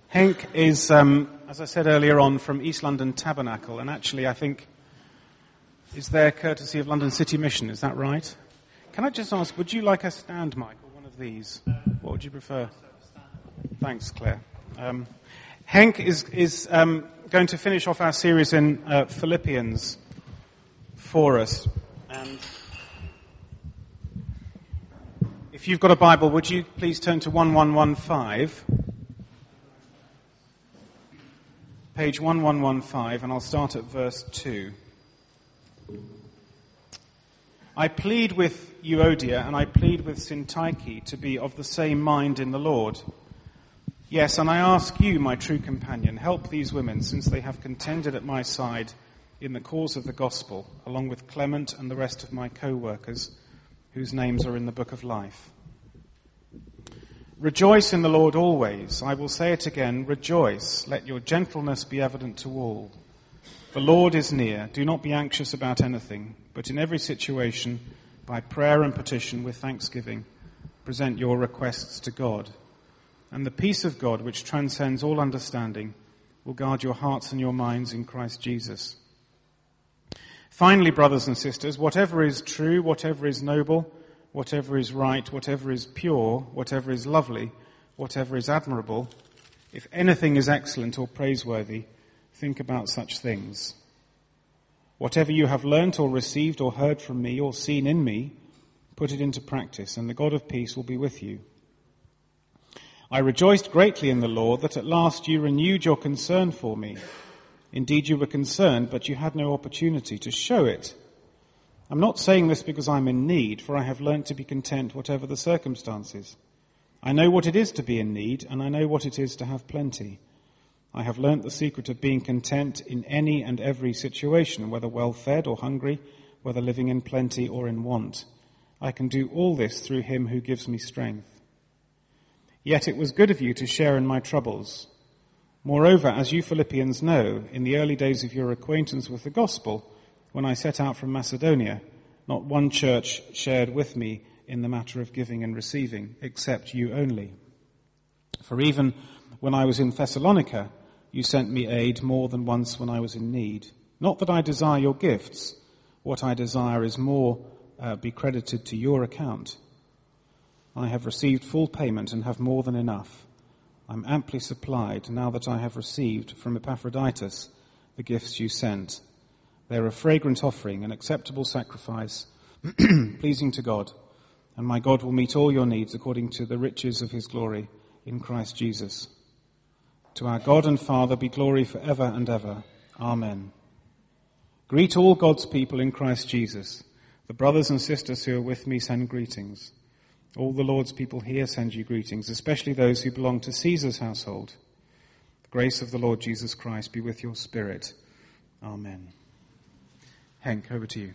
Henk is, as I said earlier on, from East London Tabernacle, and actually I think is there courtesy of London City Mission, is that right? Can I just ask, would you like a stand mic or one of these? What would you prefer? Thanks, Claire. Henk is going to finish off our series in Philippians for us. And if you've got a Bible, would you please turn to 1115? Page 1115, and I'll start at verse 2. I plead with Euodia and I plead with Syntyche to be of the same mind in the Lord. Yes, and I ask you, my true companion, help these women, since they have contended at my side in the cause of the gospel, along with Clement and the rest of my co-workers, whose names are in the book of life. Rejoice in the Lord always. I will say it again, rejoice. Let your gentleness be evident to all. The Lord is near. Do not be anxious about anything, but in every situation, by prayer and petition with thanksgiving, present your requests to God. And the peace of God, which transcends all understanding, will guard your hearts and your minds in Christ Jesus. Finally, brothers and sisters, whatever is true, whatever is noble, whatever is right, whatever is pure, whatever is lovely, whatever is admirable, if anything is excellent or praiseworthy, think about such things. Whatever you have learnt or received or heard from me or seen in me, put it into practice, and the God of peace will be with you. I rejoiced greatly in the Lord that at last you renewed your concern for me. Indeed, you were concerned, but you had no opportunity to show it. I'm not saying this because I'm in need, for I have learnt to be content whatever the circumstances. I know what it is to be in need, and I know what it is to have plenty. I have learnt the secret of being content in any and every situation, whether well-fed or hungry, whether living in plenty or in want. I can do all this through him who gives me strength. Yet it was good of you to share in my troubles. Moreover, as you Philippians know, in the early days of your acquaintance with the gospel, when I set out from Macedonia, not one church shared with me in the matter of giving and receiving, except you only. For even when I was in Thessalonica, you sent me aid more than once when I was in need. Not that I desire your gifts. What I desire is more be credited to your account. I have received full payment and have more than enough. I'm amply supplied now that I have received from Epaphroditus the gifts you sent. They're a fragrant offering, an acceptable sacrifice, pleasing to God, and my God will meet all your needs according to the riches of his glory in Christ Jesus. To our God and Father be glory forever and ever. Amen. Greet all God's people in Christ Jesus. The brothers and sisters who are with me send greetings. All the Lord's people here send you greetings, especially those who belong to Caesar's household. The grace of the Lord Jesus Christ be with your spirit. Amen. Henk, over to you.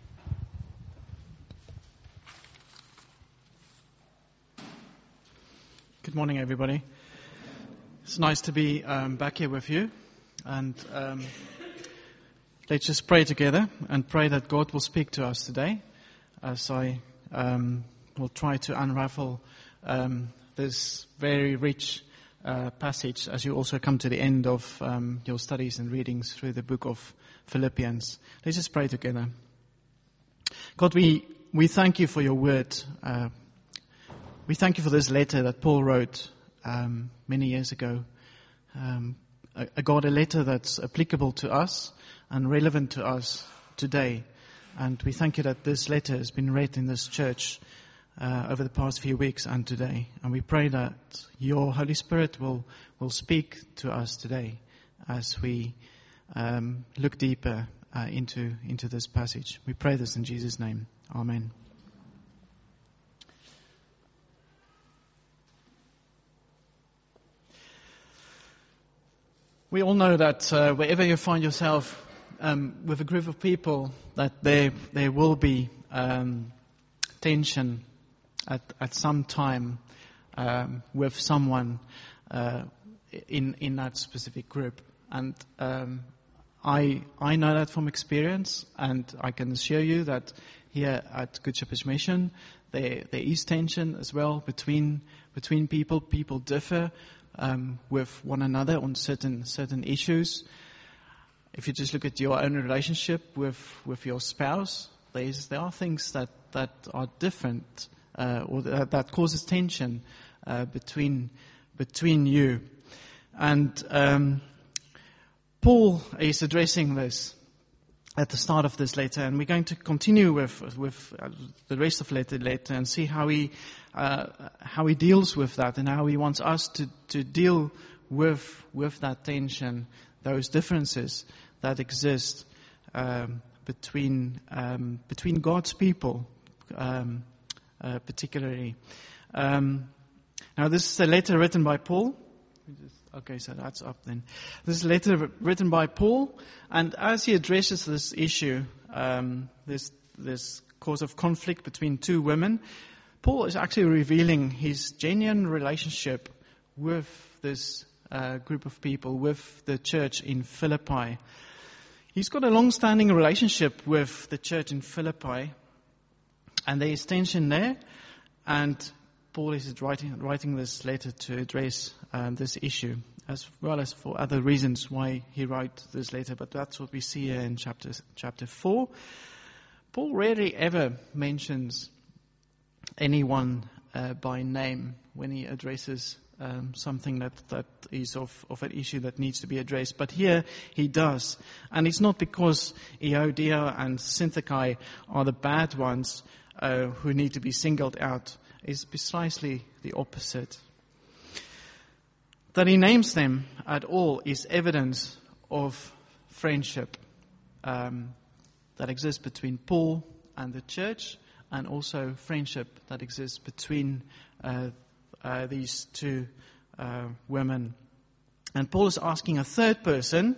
Good morning, everybody. It's nice to be back here with you. And let's just pray together and pray that God will speak to us today as I will try to unravel this very rich passage as you also come to the end of your studies and readings through the book of Philippians. Let's just pray together. God, we thank you for your word. We thank you for this letter that Paul wrote many years ago. A letter that's applicable to us and relevant to us today. And we thank you that this letter has been read in this church over the past few weeks and today. And we pray that your Holy Spirit will speak to us today as we look deeper into this passage. We pray this in Jesus' name. Amen. We all know that wherever you find yourself with a group of people, that there will be tension at some time with someone in that specific group. And I know that from experience, and I can assure you that here at Good Shepherd's Mission, there is tension as well between people. People differ with one another on certain issues. If you just look at your own relationship with your spouse, there are things that are different, or that causes tension between you. And Paul is addressing this at the start of this letter, and we're going to continue with the rest of the letter and see how he deals with that, and how he wants us to deal with that tension, those differences that exist between God's people, particularly. Now, this is a letter written by Paul. Okay, so that's up then. This is a letter written by Paul, and as he addresses this issue, this cause of conflict between two women, Paul is actually revealing his genuine relationship with this group of people, with the church in Philippi. He's got a long-standing relationship with the church in Philippi, and there is tension there, and Paul is writing this letter to address this issue, as well as for other reasons why he wrote this letter. But that's what we see here in chapter 4. Paul rarely ever mentions anyone by name when he addresses something that is of an issue that needs to be addressed. But here he does. And it's not because Euodia and Syntyche are the bad ones who need to be singled out. It's precisely the opposite. That he names them at all is evidence of friendship that exists between Paul and the church, and also friendship that exists between these two women. And Paul is asking a third person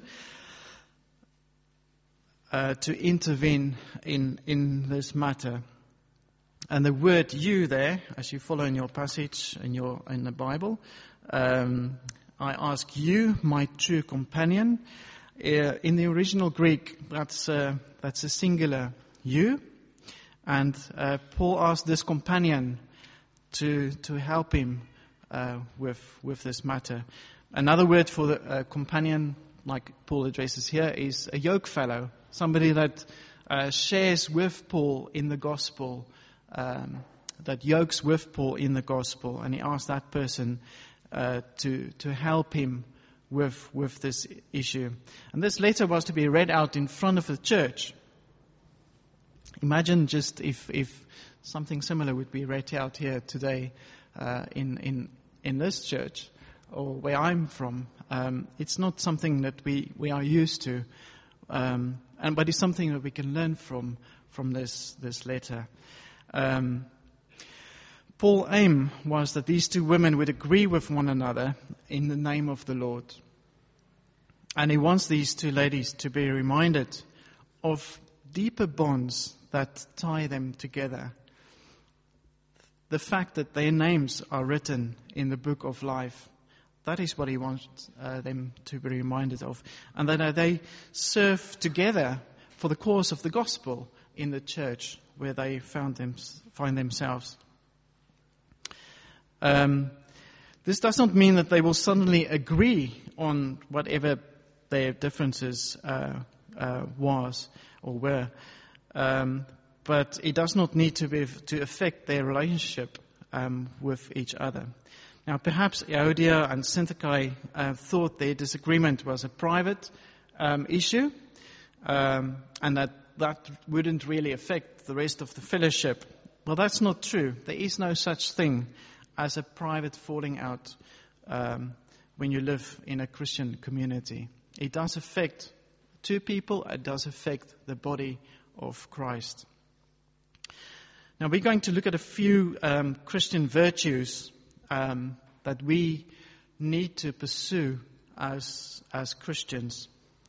to intervene in this matter. And the word "you" there, as you follow in your passage in the Bible, I ask you, my true companion. In the original Greek, that's a singular "you," and Paul asked this companion to help him with this matter. Another word for the companion, like Paul addresses here, is a yoke fellow, somebody that shares with Paul in the gospel. That yokes with Paul in the gospel, and he asked that person to help him with this issue. And this letter was to be read out in front of the church. Imagine just if something similar would be read out here today in this church, or where I'm from. It's not something that we are used to, but it's something that we can learn from this letter. Paul's aim was that these two women would agree with one another in the name of the Lord. And he wants these two ladies to be reminded of deeper bonds that tie them together. The fact that their names are written in the book of life, that is what he wants them to be reminded of. And that they serve together for the cause of the gospel in the church where they find themselves. This does not mean that they will suddenly agree on whatever their differences was or were, but it does not need to affect their relationship with each other. Now, perhaps Euodia and Syntyche thought their disagreement was a private issue, and that wouldn't really affect the rest of the fellowship. Well, that's not true. There is no such thing as a private falling out when you live in a Christian community. It does affect two people. It does affect the body of Christ. Now, we're going to look at a few Christian virtues that we need to pursue as Christians.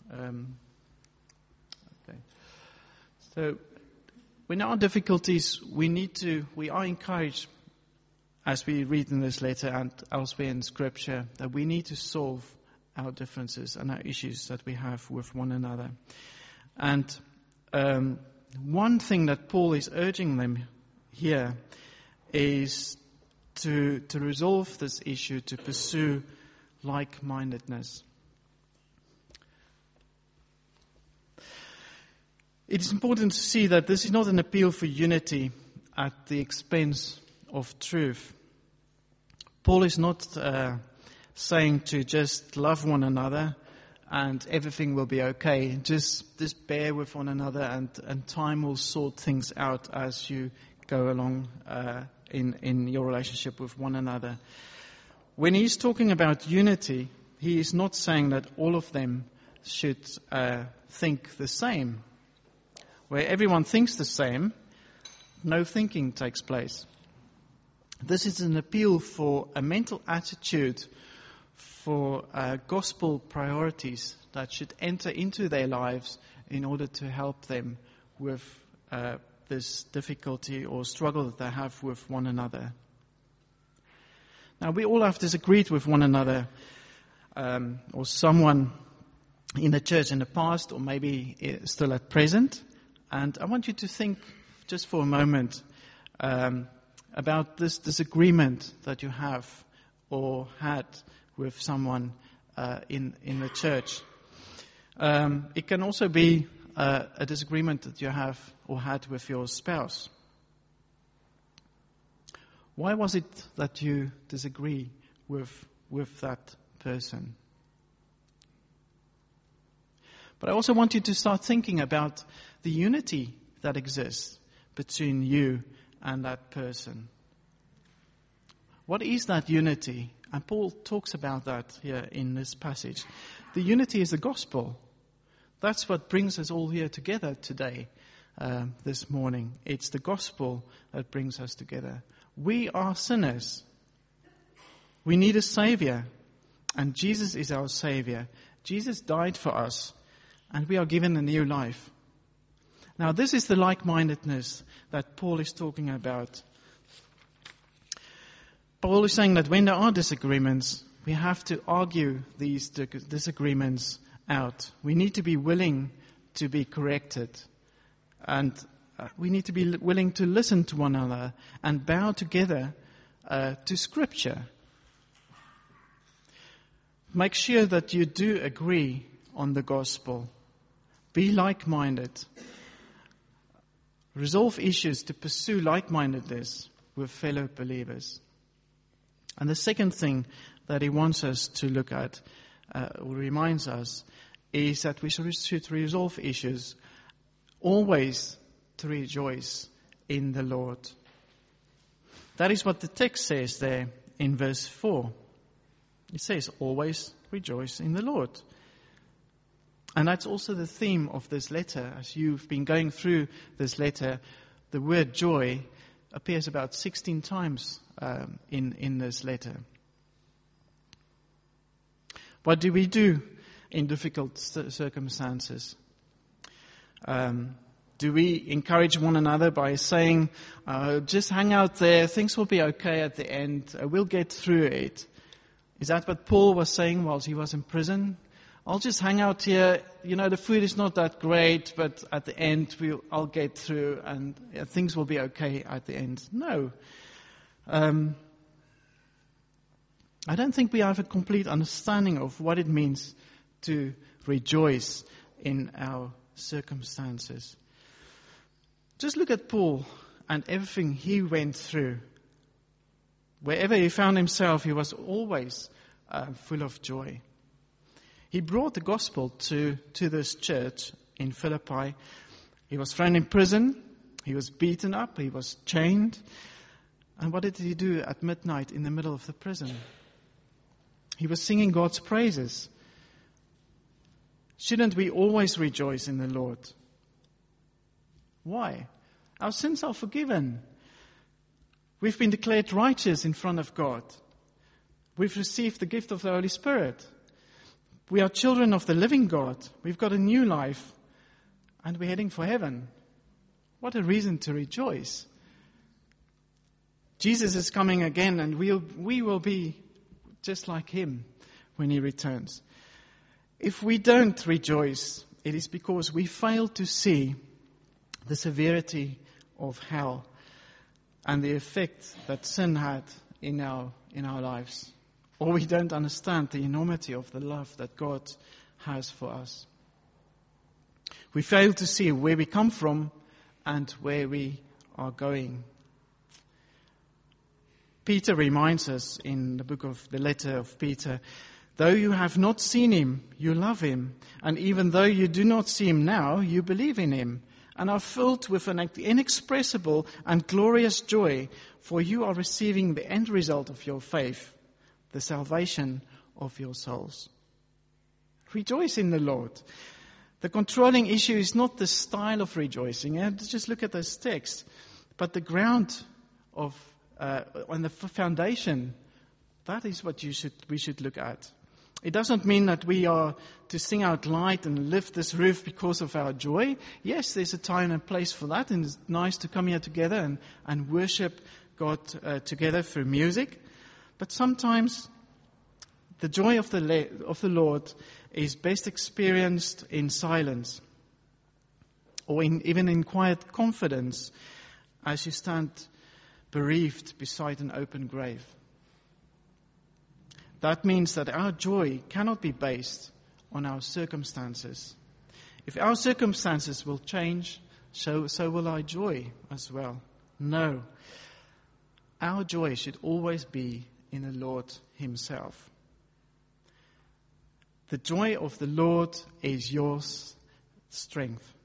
So, when there are difficulties, we are encouraged, as we read in this letter and elsewhere in Scripture, that we need to solve our differences and our issues that we have with one another. And one thing that Paul is urging them here is to resolve this issue, to pursue like-mindedness. It is important to see that this is not an appeal for unity at the expense of truth. Paul is not saying to just love one another and everything will be okay. Just bear with one another and time will sort things out as you go along in your relationship with one another. When he's talking about unity, he is not saying that all of them should think the same. Where everyone thinks the same, no thinking takes place. This is an appeal for a mental attitude, for gospel priorities that should enter into their lives in order to help them with this difficulty or struggle that they have with one another. Now, we all have disagreed with one another or someone in the church in the past or maybe still at present. And I want you to think just for a moment about this disagreement that you have or had with someone in the church. It can also be a disagreement that you have or had with your spouse. Why was it that you disagree with that person? But I also want you to start thinking about the unity that exists between you and that person. What is that unity? And Paul talks about that here in this passage. The unity is the gospel. That's what brings us all here together today, this morning. It's the gospel that brings us together. We are sinners. We need a Savior. And Jesus is our Savior. Jesus died for us. And we are given a new life. Now, this is the like-mindedness that Paul is talking about. Paul is saying that when there are disagreements, we have to argue these disagreements out. We need to be willing to be corrected. And we need to be willing to listen to one another and bow together to Scripture. Make sure that you do agree on the gospel. Be like-minded. Resolve issues to pursue like-mindedness with fellow believers. And the second thing that he wants us to look at, or reminds us, is that we should resolve issues always to rejoice in the Lord. That is what the text says there in verse 4. It says, always rejoice in the Lord. And that's also the theme of this letter. As you've been going through this letter, the word joy appears about 16 times in this letter. What do we do in difficult circumstances? Do we encourage one another by saying, just hang out there, things will be okay at the end, we'll get through it? Is that what Paul was saying whilst he was in prison? I'll just hang out here. You know, the food is not that great, but at the end I'll get through and things will be okay at the end. No. I don't think we have a complete understanding of what it means to rejoice in our circumstances. Just look at Paul and everything he went through. Wherever he found himself, he was always full of joy. He brought the gospel to this church in Philippi. He was thrown in prison. He was beaten up. He was chained. And what did he do at midnight in the middle of the prison? He was singing God's praises. Shouldn't we always rejoice in the Lord? Why? Our sins are forgiven. We've been declared righteous in front of God. We've received the gift of the Holy Spirit. We are children of the living God. We've got a new life. And we're heading for heaven. What a reason to rejoice. Jesus is coming again, and we will be just like him when he returns. If we don't rejoice, it is because we fail to see the severity of hell and the effect that sin had in our lives. or we don't understand the enormity of the love that God has for us. We fail to see where we come from and where we are going. Peter reminds us in the letter of Peter, though you have not seen him, you love him. And even though you do not see him now, you believe in him and are filled with an inexpressible and glorious joy, for you are receiving the end result of your faith, the salvation of your souls. Rejoice in the Lord. The controlling issue is not the style of rejoicing. Just look at this text. But the ground of, on the foundation, that is what we should look at. It doesn't mean that we are to sing out loud and lift this roof because of our joy. Yes, there's a time and place for that, and it's nice to come here together and worship God together through music. But sometimes the joy of the Lord is best experienced in silence, or even in quiet confidence as you stand bereaved beside an open grave. That means that our joy cannot be based on our circumstances. If our circumstances will change, so will our joy as well. No. Our joy should always be in the Lord himself. The joy of the Lord is your strength.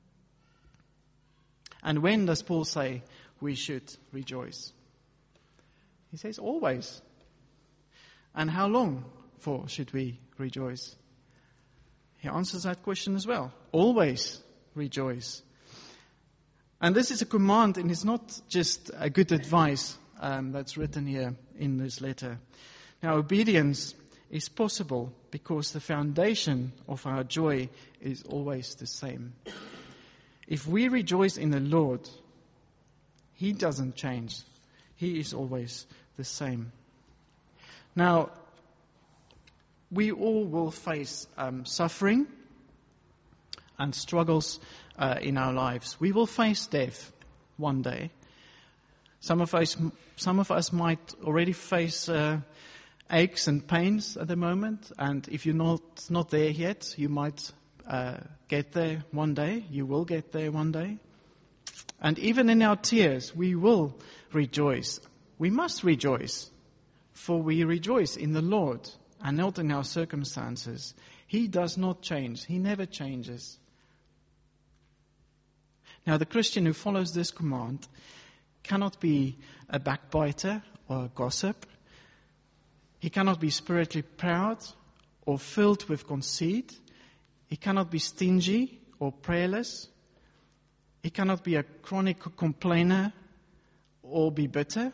And when does Paul say we should rejoice? He says always. And how long for should we rejoice? He answers that question as well. Always rejoice. And this is a command, and it's not just a good advice that's written here in this letter. Now, obedience is possible because the foundation of our joy is always the same. If we rejoice in the Lord, he doesn't change. He is always the same. Now, we all will face suffering and struggles in our lives. We will face death one day. Some of us might already face aches and pains at the moment, and if you're not there yet, you might get there one day. You will get there one day. And even in our tears, we will rejoice. We must rejoice, for we rejoice in the Lord and not in our circumstances. He does not change. He never changes. Now, the Christian who follows this command cannot be a backbiter or a gossip. He cannot be spiritually proud or filled with conceit. He cannot be stingy or prayerless. He cannot be a chronic complainer or be bitter.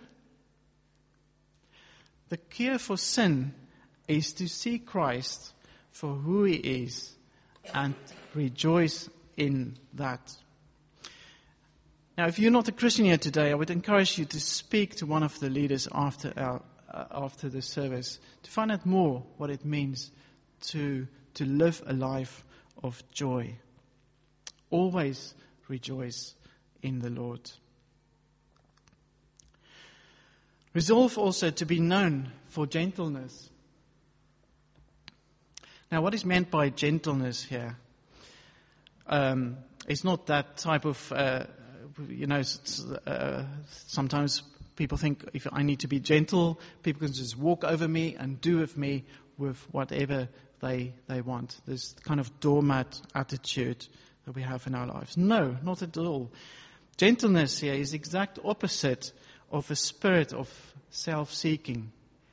The cure for sin is to see Christ for who he is and rejoice in that. Now, if you're not a Christian here today, I would encourage you to speak to one of the leaders after the service to find out more what it means to live a life of joy. Always rejoice in the Lord. Resolve also to be known for gentleness. Now, what is meant by gentleness here? It's not that type of, sometimes people think if I need to be gentle, people can just walk over me and do with me with whatever they want. This kind of doormat attitude that we have in our lives. No, not at all. Gentleness here is the exact opposite of a spirit of self-seeking.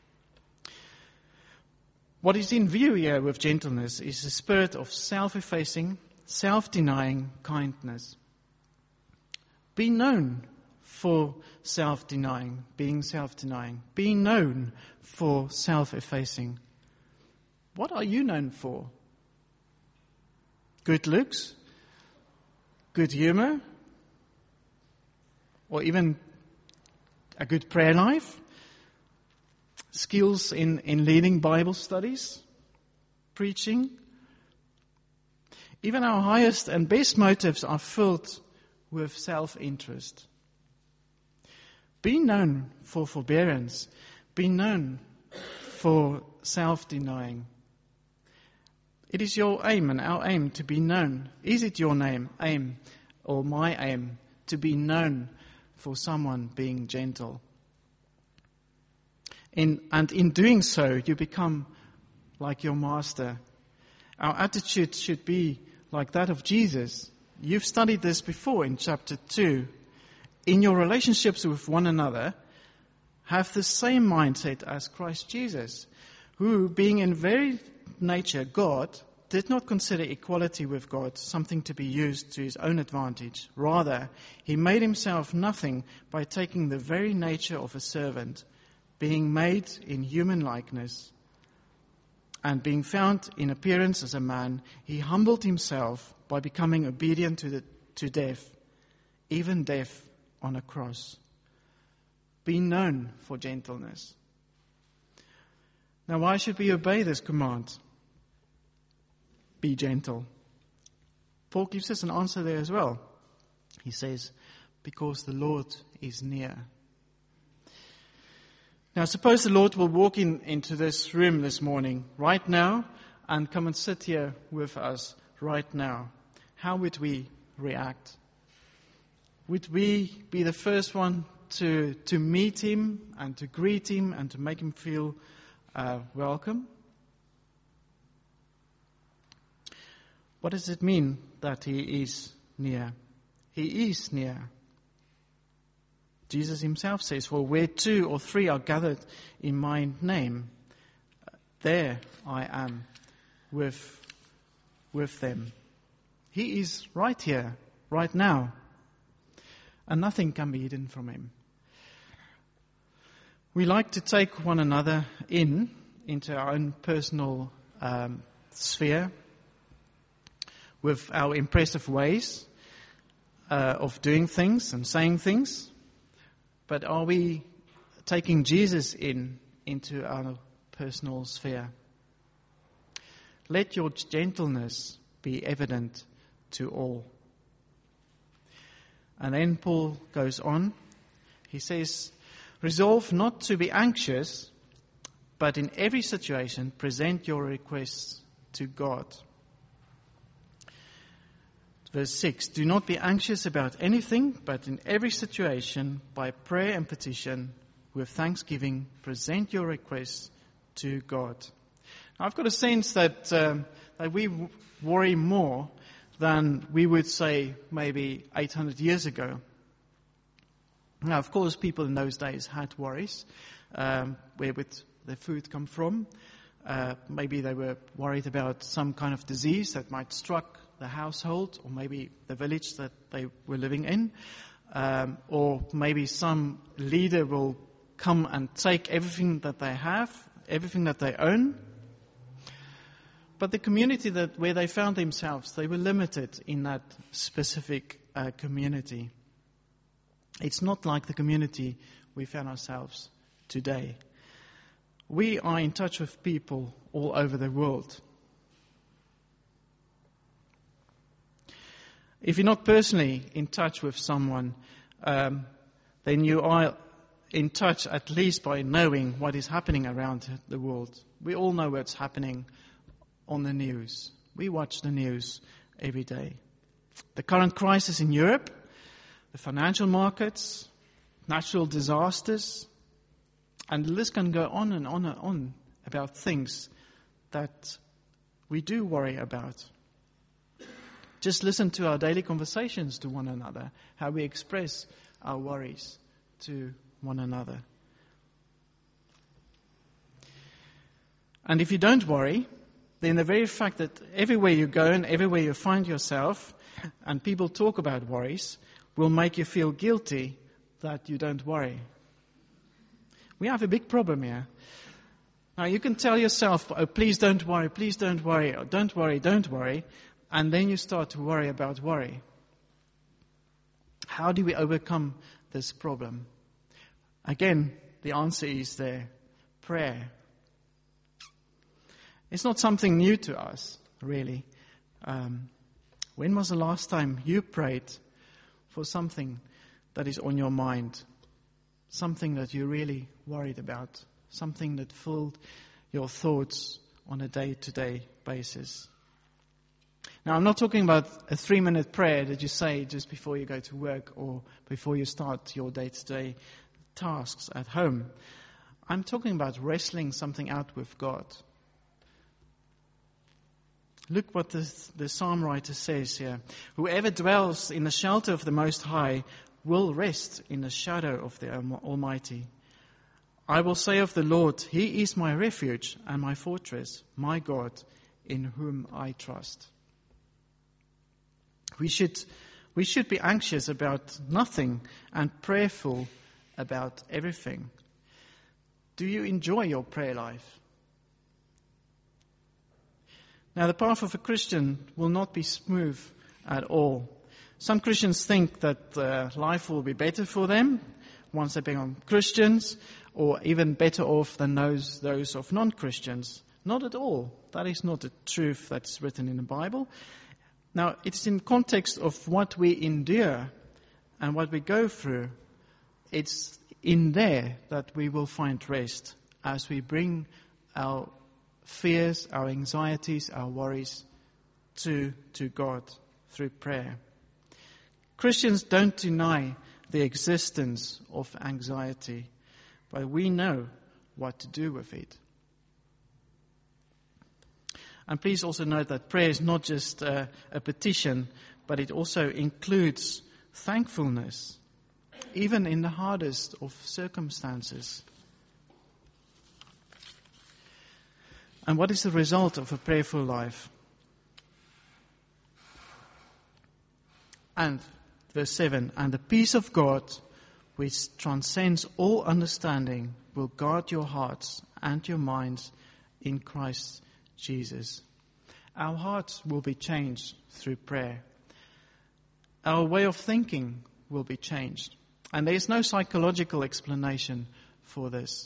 What is in view here with gentleness is a spirit of self-effacing, self-denying kindness. Be known for self-denying, being self-denying. Be known for self-effacing. What are you known for? Good looks? Good humor? Or even a good prayer life? Skills in leading Bible studies? Preaching? Even our highest and best motives are filled with self-interest. Be known for forbearance. Be known for self-denying. It is your aim and our aim to be known. Is it your aim or my aim to be known for someone being gentle? And in doing so, you become like your master. Our attitude should be like that of Jesus. You've studied this before in chapter 2. In your relationships with one another, have the same mindset as Christ Jesus, who, being in very nature God, did not consider equality with God something to be used to his own advantage. Rather, he made himself nothing by taking the very nature of a servant, being made in human likeness, and being found in appearance as a man, he humbled himself by becoming obedient to death, even death on a cross. Be known for gentleness. Now, why should we obey this command? Be gentle. Paul gives us an answer there as well. He says, because the Lord is near. Now, suppose the Lord will walk into this room this morning, right now, and come and sit here with us right now. How would we react? Would we be the first one to meet him and to greet him and to make him feel welcome? What does it mean that he is near? He is near. Jesus himself says, for where 2 or 3 are gathered in my name, there I am with them. He is right here, right now, and nothing can be hidden from him. We like to take one another into our own personal sphere with our impressive ways of doing things and saying things. But are we taking Jesus into our personal sphere? Let your gentleness be evident to all. And then Paul goes on. He says, resolve not to be anxious, but in every situation present your requests to God. Verse 6, do not be anxious about anything, but in every situation, by prayer and petition, with thanksgiving, present your requests to God. Now, I've got a sense that we worry more than we would say maybe 800 years ago. Now, of course, people in those days had worries. Where would their food come from? Maybe they were worried about some kind of disease that might struck the household, or maybe the village that they were living in, or maybe some leader will come and take everything that they have, everything that they own. But the community where they found themselves, they were limited in that specific community. It's not like the community we found ourselves today. We are in touch with people all over the world. If you're not personally in touch with someone, then you are in touch at least by knowing what is happening around the world. We all know what's happening on the news. We watch the news every day. The current crisis in Europe, the financial markets, natural disasters, and the list can go on and on and on about things that we do worry about. Just listen to our daily conversations to one another, how we express our worries to one another. And if you don't worry, then the very fact that everywhere you go and everywhere you find yourself and people talk about worries will make you feel guilty that you don't worry. We have a big problem here. Now you can tell yourself, oh, please don't worry, or don't worry. And then you start to worry about worry. How do we overcome this problem? Again, the answer is there. Prayer. It's not something new to us, really. When was the last time you prayed for something that is on your mind? Something that you're really worried about? Something that filled your thoughts on a day-to-day basis. Now, I'm not talking about a 3-minute prayer that you say just before you go to work or before you start your day-to-day tasks at home. I'm talking about wrestling something out with God. Look what the psalm writer says here. Whoever dwells in the shelter of the Most High will rest in the shadow of the Almighty. I will say of the Lord, He is my refuge and my fortress, my God, in whom I trust. We should be anxious about nothing and prayerful about everything. Do you enjoy your prayer life? Now, the path of a Christian will not be smooth at all. Some Christians think that life will be better for them once they become Christians, or even better off than those of non-Christians. Not at all. That is not the truth that's written in the Bible. Now, it's in context of what we endure and what we go through. It's in there that we will find rest as we bring our fears, our anxieties, our worries to God through prayer. Christians don't deny the existence of anxiety, but we know what to do with it. And please also note that prayer is not just a petition, but it also includes thankfulness, even in the hardest of circumstances. And what is the result of a prayerful life? And verse 7, and the peace of God, which transcends all understanding, will guard your hearts and your minds in Christ Jesus. Our hearts will be changed through prayer. Our way of thinking will be changed. And there is no psychological explanation for this.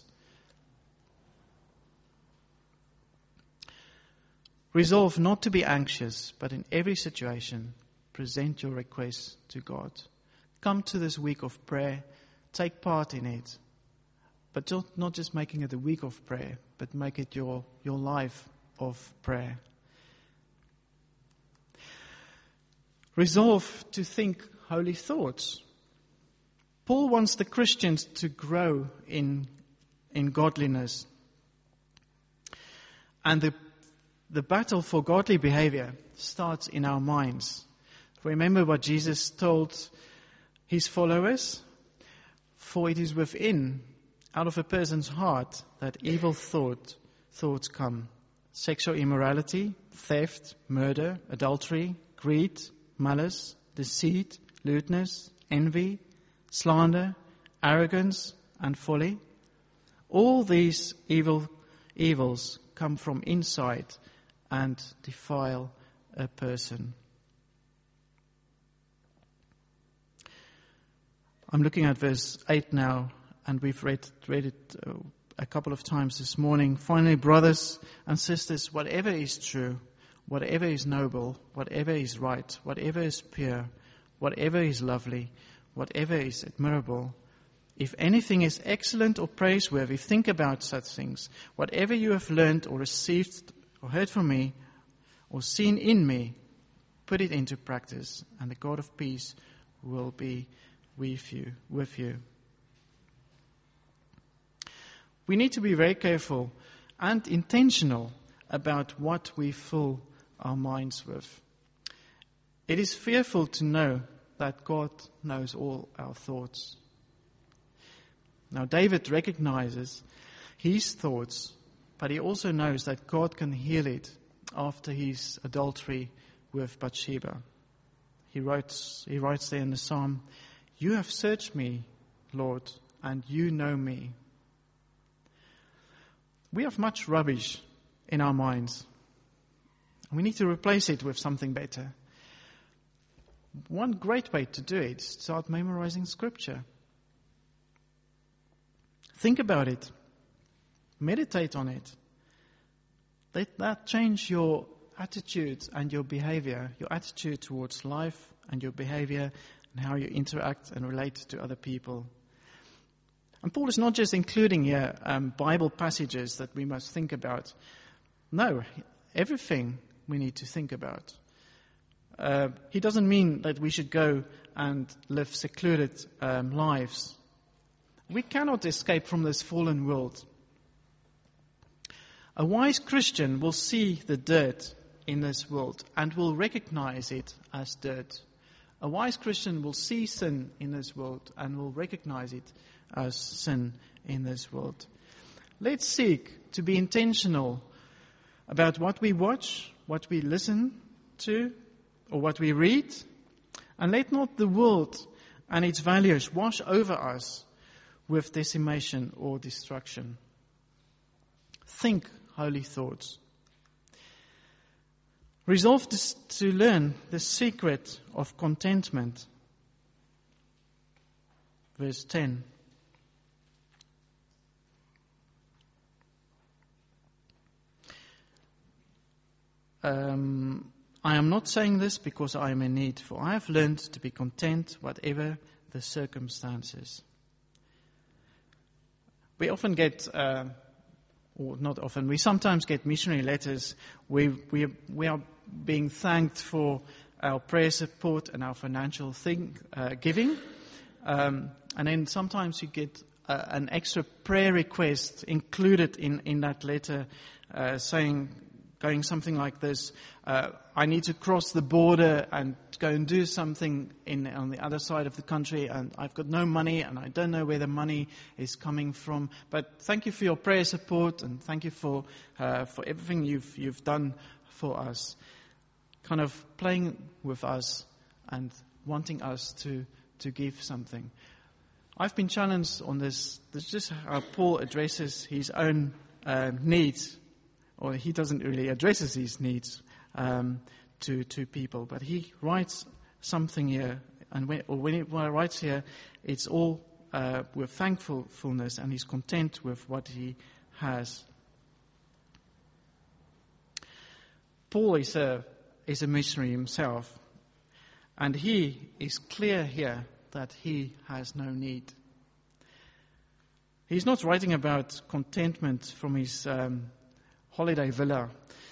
Resolve not to be anxious, but in every situation, present your requests to God. Come to this week of prayer, take part in it, but not just making it a week of prayer, but make it your life of prayer. Resolve to think holy thoughts. Paul wants the Christians to grow in godliness. And the battle for godly behavior starts in our minds. Remember what Jesus told his followers? For it is within, out of a person's heart, that evil thoughts come. Sexual immorality, theft, murder, adultery, greed, malice, deceit, lewdness, envy, slander, arrogance, and folly. All these evils come from inside and defile a person. I'm looking at verse 8 now, and we've read it a couple of times this morning. Finally, brothers and sisters, whatever is true, whatever is noble, whatever is right, whatever is pure, whatever is lovely, whatever is admirable, if anything is excellent or praiseworthy, think about such things. Whatever you have learned or received or heard from me or seen in me, put it into practice, and the God of peace will be with you. We need to be very careful and intentional about what we fill our minds with. It is fearful to know that God knows all our thoughts. Now, David recognizes his thoughts, but he also knows that God can heal it after his adultery with Bathsheba. He writes there in the psalm, "You have searched me, Lord, and you know me." We have much rubbish in our minds. We need to replace it with something better. One great way to do it is start memorizing Scripture. Think about it. Meditate on it. Let that change your attitude and your behavior, your attitude towards life and your behavior and how you interact and relate to other people. And Paul is not just including here Bible passages that we must think about. No, everything we need to think about. He doesn't mean that we should go and live secluded lives. We cannot escape from this fallen world. A wise Christian will see the dirt in this world and will recognize it as dirt. A wise Christian will see sin in this world and will recognize it as sin in this world. Let's seek to be intentional about what we watch, what we listen to, or what we read, and let not the world and its values wash over us with decimation or destruction. Think holy thoughts. Resolve to learn the secret of contentment. Verse 10. I am not saying this because I am in need, for I have learned to be content whatever the circumstances. We often get, or not often, we sometimes get missionary letters where we are being thanked for our prayer support and our financial giving. And then sometimes you get an extra prayer request included in that letter going something like this: I need to cross the border and go and do something on the other side of the country, and I've got no money, and I don't know where the money is coming from. But thank you for your prayer support, and thank you for everything you've done for us. Kind of playing with us and wanting us to give something. I've been challenged on this. This is just how Paul addresses his own needs. Or he doesn't really address his needs to people, but he writes something here, and when he writes here, it's all with thankfulness, and he's content with what he has. Paul is a missionary himself, and he is clear here that he has no need. He's not writing about contentment from his holiday villa,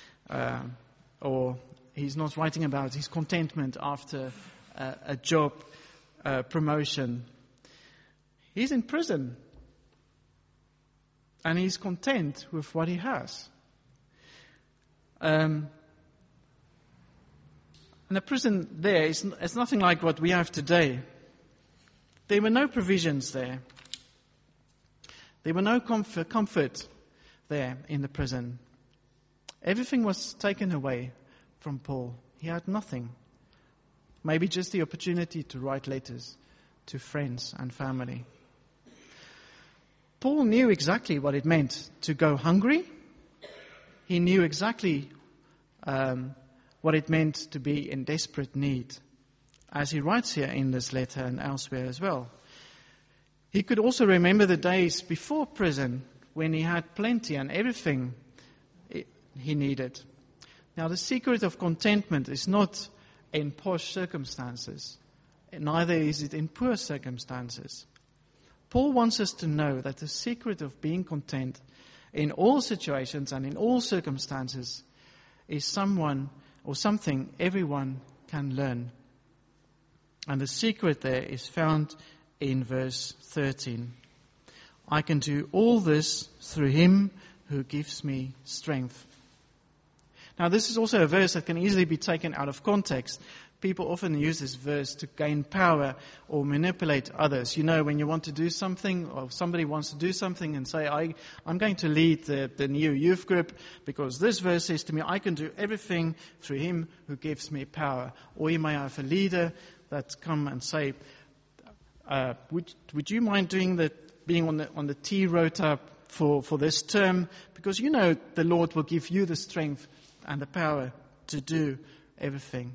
or he's not writing about his contentment after a job promotion. He's in prison, and he's content with what he has. And the prison there is nothing like what we have today. There were no provisions there. There were no comfort there in the prison. Everything was taken away from Paul. He had nothing. Maybe just the opportunity to write letters to friends and family. Paul knew exactly what it meant to go hungry. He knew exactly what it meant to be in desperate need, as he writes here in this letter and elsewhere as well. He could also remember the days before prison when he had plenty and everything he needed. Now, the secret of contentment is not in posh circumstances, neither is it in poor circumstances. Paul wants us to know that the secret of being content in all situations and in all circumstances is someone or something everyone can learn. And the secret there is found in verse 13. I can do all this through him who gives me strength. Now, this is also a verse that can easily be taken out of context. People often use this verse to gain power or manipulate others. You know, when you want to do something, or somebody wants to do something and say, I'm going to lead the new youth group because this verse says to me, I can do everything through him who gives me power. Or you may have a leader that come and say, would you mind being on the T rota for this term? Because you know the Lord will give you the strength and the power to do everything.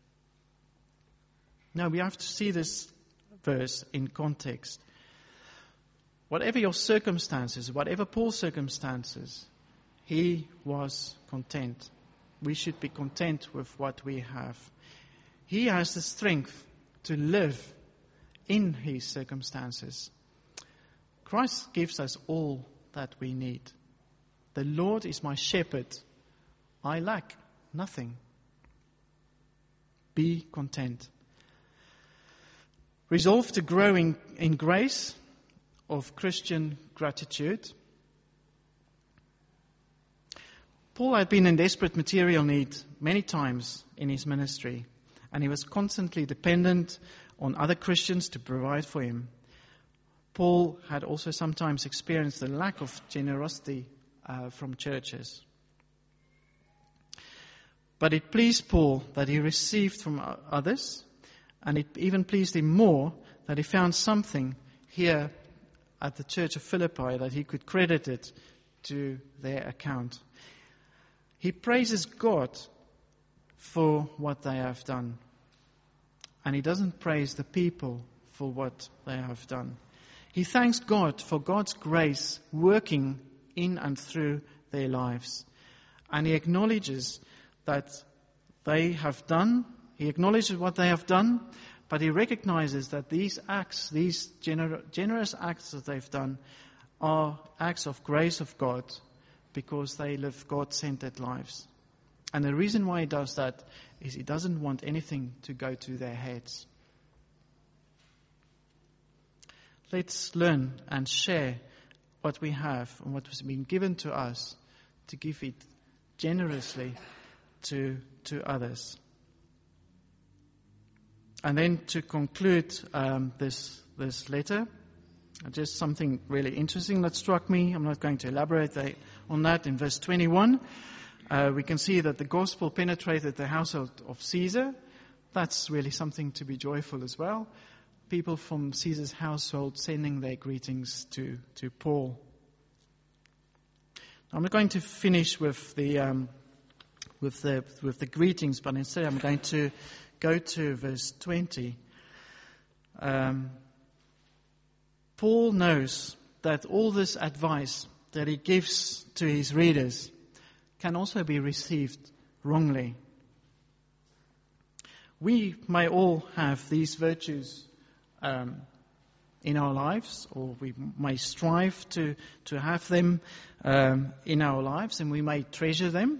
No, we have to see this verse in context. Whatever your circumstances, whatever Paul's circumstances, he was content. We should be content with what we have. He has the strength to live in his circumstances. Christ gives us all that we need. The Lord is my shepherd. I lack nothing. Be content. Resolve to grow in grace of Christian gratitude. Paul had been in desperate material need many times in his ministry, and he was constantly dependent on other Christians to provide for him. Paul had also sometimes experienced the lack of generosity from churches. But it pleased Paul that he received from others, and it even pleased him more that he found something here at the church of Philippi that he could credit it to their account. He praises God for what they have done. And he doesn't praise the people for what they have done. He thanks God for God's grace working in and through their lives. And he acknowledges that they have done. He acknowledges what they have done, but he recognizes that these acts, these generous acts that they've done, are acts of grace of God, because they live God-centered lives. And the reason why he does that is he doesn't want anything to go to their heads. Let's learn and share what we have and what has been given to us to give it generously to others. And then to conclude this letter, just something really interesting that struck me. I'm not going to elaborate on that. In verse 21, we can see that the gospel penetrated the household of Caesar. That's really something to be joyful as well. People from Caesar's household sending their greetings to Paul. I'm not going to finish with the greetings, but instead I'm going to go to verse 20. Paul knows that all this advice that he gives to his readers can also be received wrongly. We may all have these virtues in our lives, or we may strive to have them in our lives, and we may treasure them.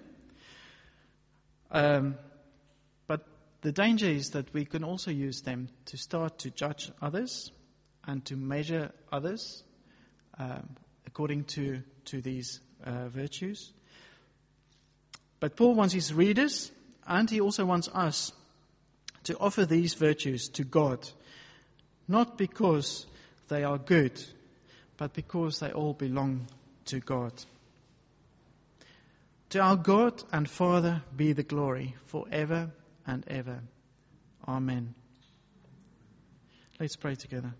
But the danger is that we can also use them to start to judge others and to measure others according to these virtues. But Paul wants his readers, and he also wants us, to offer these virtues to God, not because they are good, but because they all belong to God. To our God and Father be the glory forever and ever. Amen. Let's pray together.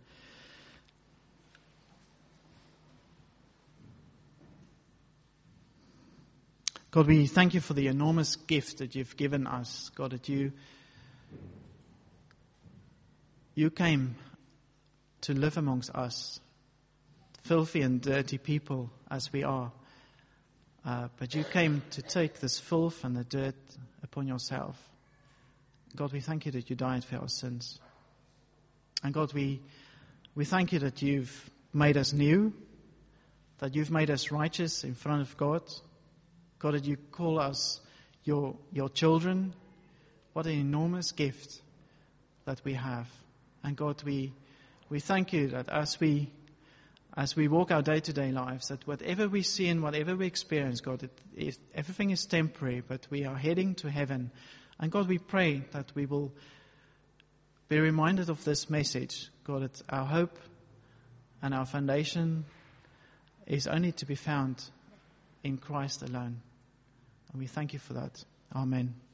God, we thank you for the enormous gift that you've given us. God, that you came to live amongst us, filthy and dirty people as we are. But you came to take this filth and the dirt upon yourself. God, we thank you that you died for our sins. And God, we thank you that you've made us new, that you've made us righteous in front of God. God, that you call us your children. What an enormous gift that we have. And God, we thank you that as we walk our day-to-day lives, that whatever we see and whatever we experience, God, everything is temporary, but we are heading to heaven. And God, we pray that we will be reminded of this message, God, that our hope and our foundation is only to be found in Christ alone. And we thank you for that. Amen.